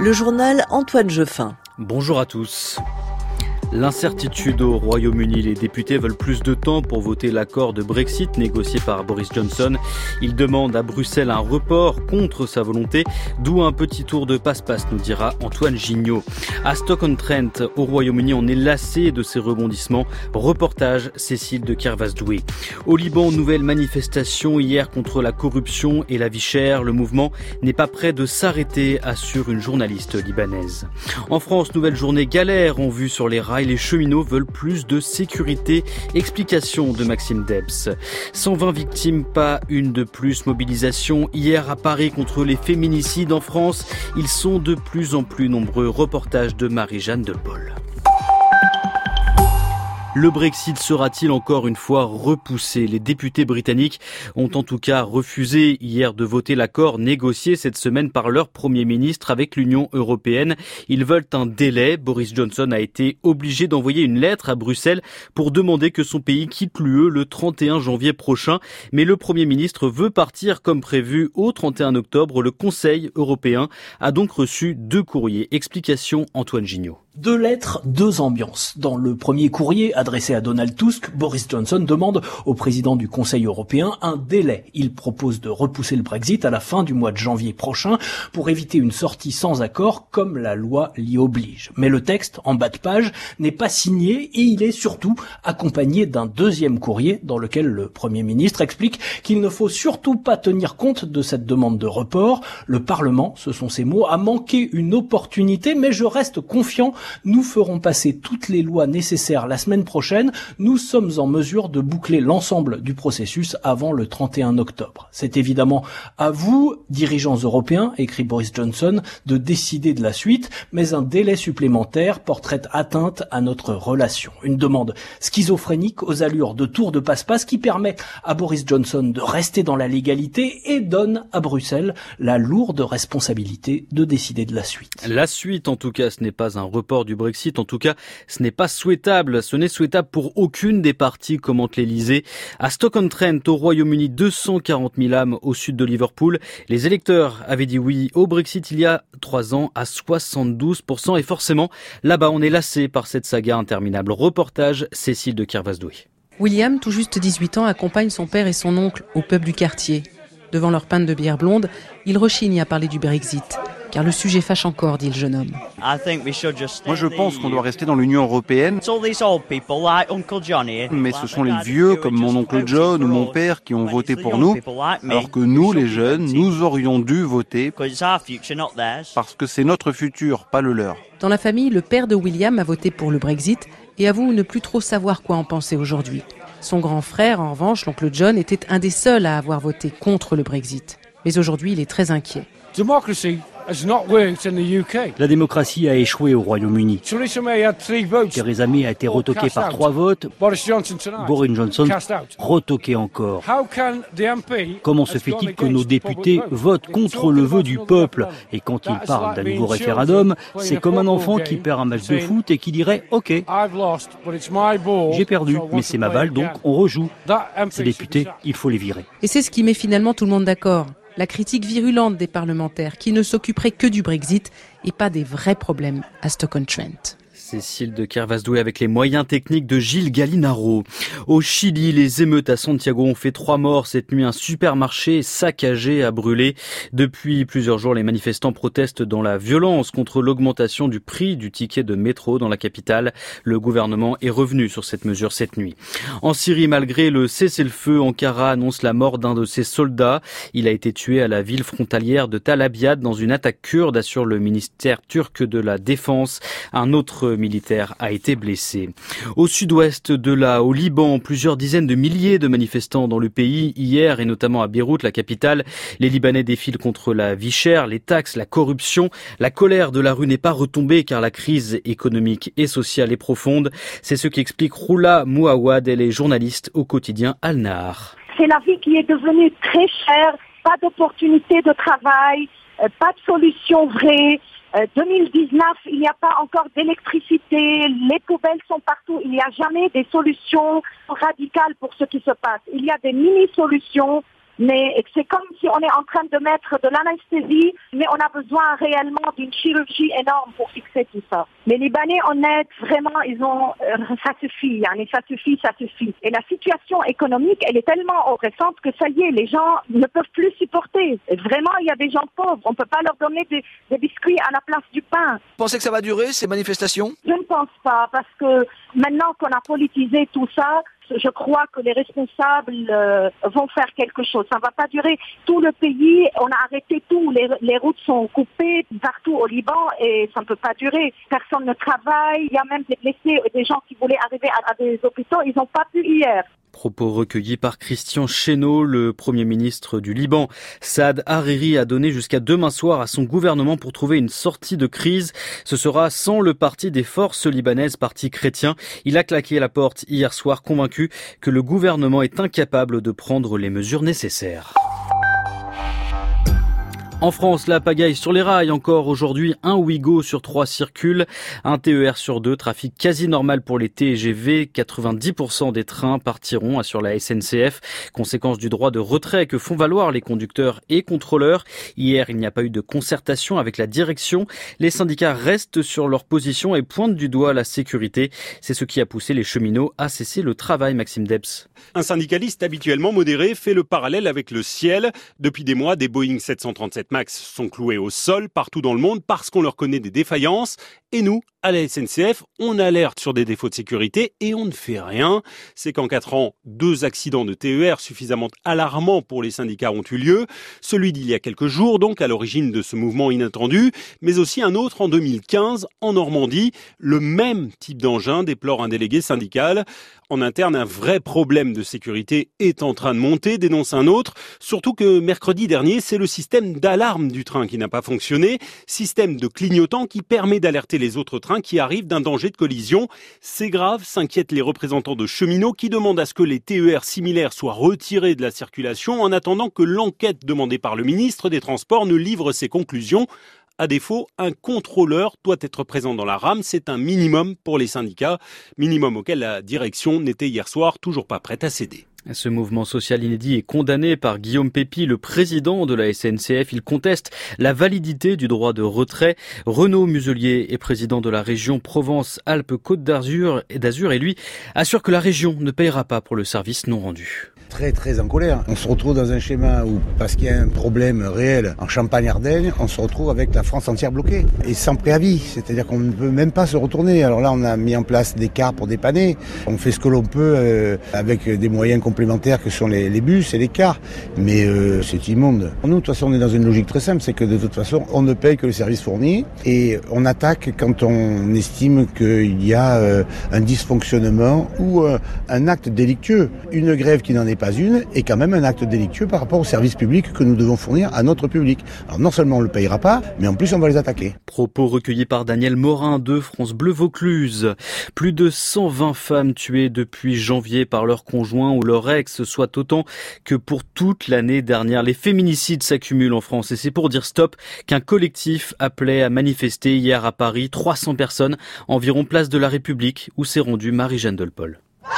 Le journal Antoine Jeffin. Bonjour à tous. L'incertitude au Royaume-Uni. Les députés veulent plus de temps pour voter l'accord de Brexit négocié par Boris Johnson. Ils demandent à Bruxelles un report contre sa volonté, d'où un petit tour de passe-passe, nous dira Antoine Gignot. À Stoke-on-Trent, au Royaume-Uni, on est lassé de ces rebondissements. Reportage Cécile de Kervasdoué. Au Liban, nouvelle manifestation hier contre la corruption et la vie chère. Le mouvement n'est pas prêt de s'arrêter, assure une journaliste libanaise. En France, nouvelle journée galère en vue sur les rails. Les cheminots veulent plus de sécurité. Explication de Maxime Debs. 120 victimes, pas une de plus. Mobilisation hier à Paris contre les féminicides en France. Ils sont de plus en plus nombreux. Reportage de Marie-Jeanne Delpol. Le Brexit sera-t-il encore une fois repoussé ? Les députés britanniques ont en tout cas refusé hier de voter l'accord négocié cette semaine par leur Premier ministre avec l'Union européenne. Ils veulent un délai. Boris Johnson a été obligé d'envoyer une lettre à Bruxelles pour demander que son pays quitte l'UE le 31 janvier prochain. Mais le Premier ministre veut partir comme prévu au 31 octobre. Le Conseil européen a donc reçu 2 courriers. Explication Antoine Gignot. 2 lettres, 2 ambiances. Dans le premier courrier adressé à Donald Tusk, Boris Johnson demande au président du Conseil européen un délai. Il propose de repousser le Brexit à la fin du mois de janvier prochain pour éviter une sortie sans accord comme la loi l'y oblige. Mais le texte, en bas de page, n'est pas signé et il est surtout accompagné d'un 2e courrier dans lequel le Premier ministre explique qu'il ne faut surtout pas tenir compte de cette demande de report. Le Parlement, ce sont ses mots, a manqué une opportunité, mais je reste confiant. Nous ferons passer toutes les lois nécessaires la semaine prochaine. Nous sommes en mesure de boucler l'ensemble du processus avant le 31 octobre. C'est évidemment à vous, dirigeants européens, écrit Boris Johnson, de décider de la suite, mais un délai supplémentaire porterait atteinte à notre relation. Une demande schizophrénique aux allures de tour de passe-passe qui permet à Boris Johnson de rester dans la légalité et donne à Bruxelles la lourde responsabilité de décider de la suite. La suite, en tout cas, ce n'est pas un report du Brexit. En tout cas, ce n'est pas souhaitable. Ce n'est souhaitable pour aucune des parties, commente l'Elysée. À Stoke-on-Trent, au Royaume-Uni, 240 000 âmes au sud de Liverpool. Les électeurs avaient dit oui au Brexit il y a 3 ans à 72%. Et forcément, là-bas, on est lassé par cette saga interminable. Reportage Cécile de Kervasdoué. William, tout juste 18 ans, accompagne son père et son oncle au pub du quartier. Devant leur pinte de bière blonde, il rechigne à parler du Brexit. Car le sujet fâche encore, dit le jeune homme. Moi je pense qu'on doit rester dans l'Union européenne. Mais ce sont les vieux, comme mon oncle John ou mon père, qui ont voté pour nous. Alors que nous, les jeunes, nous aurions dû voter parce que c'est notre futur, pas le leur. Dans la famille, le père de William a voté pour le Brexit et avoue ne plus trop savoir quoi en penser aujourd'hui. Son grand frère, en revanche, l'oncle John, était un des seuls à avoir voté contre le Brexit. Mais aujourd'hui, il est très inquiet. La démocratie a échoué au Royaume-Uni. Theresa May a été retoquée par 3 votes. Boris Johnson retoqué encore. Comment se fait-il que nos députés votent contre le vœu du peuple ? Et quand ils parlent d'un nouveau référendum, c'est comme un enfant qui perd un match de foot et qui dirait « Ok, j'ai perdu, mais c'est ma balle, donc on rejoue ». Ces députés, il faut les virer. Et c'est ce qui met finalement tout le monde d'accord. La critique virulente des parlementaires qui ne s'occuperaient que du Brexit et pas des vrais problèmes à Stoke-on-Trent. Cécile de Kervasdoué avec les moyens techniques de Gilles Gallinaro. Au Chili, les émeutes à Santiago ont fait 3 morts cette nuit. Un supermarché saccagé a brûlé. Depuis plusieurs jours, les manifestants protestent dans la violence contre l'augmentation du prix du ticket de métro dans la capitale. Le gouvernement est revenu sur cette mesure cette nuit. En Syrie, malgré le cessez-le-feu, Ankara annonce la mort d'un de ses soldats. Il a été tué à la ville frontalière de Tal Abyad dans une attaque kurde, assure le ministère turc de la Défense. Un autre militaire a été blessé. Au sud-ouest au Liban, plusieurs dizaines de milliers de manifestants dans le pays hier et notamment à Beyrouth, la capitale. Les Libanais défilent contre la vie chère, les taxes, la corruption. La colère de la rue n'est pas retombée car la crise économique et sociale est profonde. C'est ce qu'explique Roula Mouawad, elle est journaliste au quotidien Al-Nahar. C'est la vie qui est devenue très chère, pas d'opportunité de travail, pas de solution vraie. 2019, il n'y a pas encore d'électricité, les poubelles sont partout, il n'y a jamais des solutions radicales pour ce qui se passe. Il y a des mini-solutions, Mais c'est comme si on est en train de mettre de l'anesthésie, mais on a besoin réellement d'une chirurgie énorme pour fixer tout ça. Les Libanais honnêtes, vraiment, ça suffit, ça suffit. Et la situation économique, elle est tellement oppressante que ça y est, les gens ne peuvent plus supporter. Et vraiment, il y a des gens pauvres, on ne peut pas leur donner des biscuits à la place du pain. Vous pensez que ça va durer, ces manifestations ? Je ne pense pas, parce que maintenant qu'on a politisé tout ça, je crois que les responsables vont faire quelque chose. Ça ne va pas durer. Tout le pays, on a arrêté tout. Les routes sont coupées partout au Liban et ça ne peut pas durer. Personne ne travaille. Il y a même des blessés, des gens qui voulaient arriver à des hôpitaux. Ils n'ont pas pu hier. Propos recueillis par Christian Chesneau, le Premier ministre du Liban. Saad Hariri a donné jusqu'à demain soir à son gouvernement pour trouver une sortie de crise. Ce sera sans le parti des forces libanaises, parti chrétien. Il a claqué la porte hier soir, convaincu que le gouvernement est incapable de prendre les mesures nécessaires. En France, la pagaille sur les rails. Encore aujourd'hui, un Ouigo sur 3 circule, un TER sur 2, trafic quasi normal pour les TGV. 90% des trains partiront, assure la SNCF. Conséquence du droit de retrait que font valoir les conducteurs et contrôleurs. Hier, il n'y a pas eu de concertation avec la direction. Les syndicats restent sur leur position et pointent du doigt la sécurité. C'est ce qui a poussé les cheminots à cesser le travail, Maxime Debs. Un syndicaliste habituellement modéré fait le parallèle avec le ciel. Depuis des mois, des Boeing 737 MAX sont cloués au sol partout dans le monde parce qu'on leur connaît des défaillances. Et nous, à la SNCF, on alerte sur des défauts de sécurité et on ne fait rien. C'est qu'en 4 ans, 2 accidents de TER suffisamment alarmants pour les syndicats ont eu lieu. Celui d'il y a quelques jours, donc, à l'origine de ce mouvement inattendu, mais aussi un autre en 2015, en Normandie. Le même type d'engin, déplore un délégué syndical. En interne, un vrai problème de sécurité est en train de monter, dénonce un autre. Surtout que mercredi dernier, c'est le système d'alarme du train qui n'a pas fonctionné. Système de clignotant qui permet d'alerter les autres trains qui arrivent d'un danger de collision. C'est grave, s'inquiètent les représentants de cheminots qui demandent à ce que les TER similaires soient retirés de la circulation en attendant que l'enquête demandée par le ministre des Transports ne livre ses conclusions. À défaut, un contrôleur doit être présent dans la rame. C'est un minimum pour les syndicats, minimum auquel la direction n'était hier soir toujours pas prête à céder. Ce mouvement social inédit est condamné par Guillaume Pépi, le président de la SNCF. Il conteste la validité du droit de retrait. Renaud Muselier est président de la région Provence-Alpes-Côte d'Azur et lui assure que la région ne payera pas pour le service non rendu. Très en colère. On se retrouve dans un schéma où, parce qu'il y a un problème réel en Champagne-Ardenne, on se retrouve avec la France entière bloquée. Et sans préavis, c'est-à-dire qu'on ne peut même pas se retourner. Alors là, on a mis en place des cars pour dépanner. On fait ce que l'on peut avec des moyens complémentaires que sont les bus et les cars. Mais c'est immonde. Nous, de toute façon, on est dans une logique très simple, c'est que de toute façon, on ne paye que le service fourni et on attaque quand on estime qu'il y a un dysfonctionnement ou un acte délictueux. Une grève qui n'en est pas une est quand même un acte délictueux par rapport au service public que nous devons fournir à notre public. Alors non seulement on ne le payera pas, mais en plus on va les attaquer. Propos recueillis par Daniel Morin de France Bleu Vaucluse. Plus de 120 femmes tuées depuis janvier par leur conjoint ou leur ex, soit autant que pour toute l'année dernière. Les féminicides s'accumulent en France et c'est pour dire stop qu'un collectif appelait à manifester hier à Paris. 300 personnes, environ place de la République, où s'est rendue Marie-Jeanne Delpol.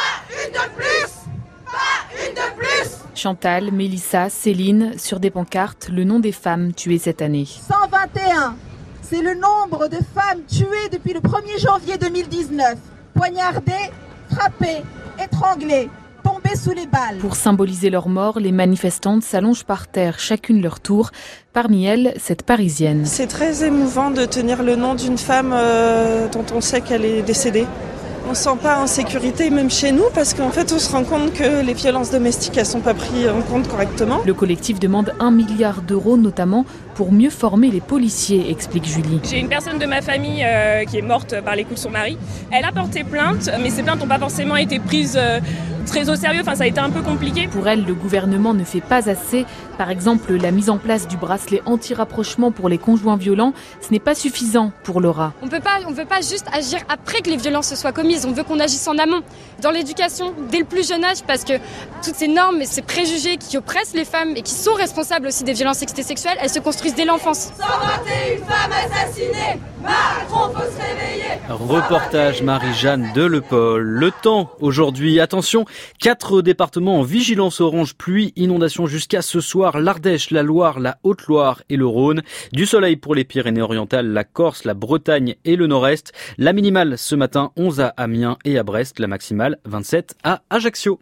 Chantal, Mélissa, Céline, sur des pancartes, le nom des femmes tuées cette année. 121, c'est le nombre de femmes tuées depuis le 1er janvier 2019. Poignardées, frappées, étranglées, tombées sous les balles. Pour symboliser leur mort, les manifestantes s'allongent par terre, chacune leur tour. Parmi elles, cette Parisienne. C'est très émouvant de tenir le nom d'une femme dont on sait qu'elle est décédée. On ne se sent pas en sécurité, même chez nous, parce qu'en fait, on se rend compte que les violences domestiques, elles ne sont pas prises en compte correctement. Le collectif demande 1 milliard d'euros, notamment pour mieux former les policiers, explique Julie. J'ai une personne de ma famille qui est morte par les coups de son mari. Elle a porté plainte, mais ces plaintes n'ont pas forcément été prises très au sérieux. Enfin, ça a été un peu compliqué. Pour elle, le gouvernement ne fait pas assez. Par exemple, la mise en place du bracelet anti-rapprochement pour les conjoints violents, ce n'est pas suffisant pour Laura. On ne peut pas juste agir après que les violences se soient commises. On veut qu'on agisse en amont, dans l'éducation, dès le plus jeune âge, parce que toutes ces normes et ces préjugés qui oppressent les femmes et qui sont responsables aussi des violences sexuelles, elles se construisent dès l'enfance. 121 femmes assassinées, Macron faut se réveiller. Reportage Marie-Jeanne Delpol. Le temps aujourd'hui, attention, 4 départements en vigilance orange pluie, inondation jusqu'à ce soir. L'Ardèche, la Loire, la Haute-Loire et le Rhône. Du soleil pour les Pyrénées-Orientales, la Corse, la Bretagne et le Nord-Est. La minimale ce matin 11 à Amiens et à Brest. La maximale 27 à Ajaccio.